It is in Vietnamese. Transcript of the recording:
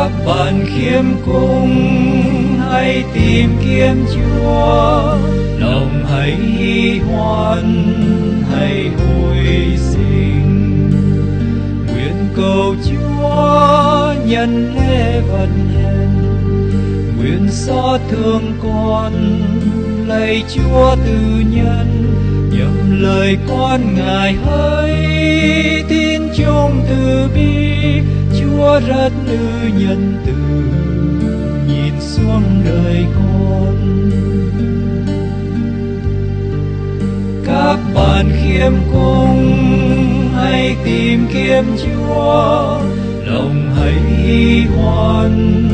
Các bạn khiêm cung hãy tìm kiếm Chúa, lòng hãy hân hoan, hãy hồi sinh. Nguyện cầu Chúa nhân lễ vận hèn, nguyện xót thương con, lạy Chúa từ nhân. Nhậm lời con Ngài hỡi, tin chung từ bi, Chúa rất ư nhân từ, nhìn xuống đời con. Các bạn khiêm cung hãy tìm kiếm Chúa, lòng hãy hân hoan,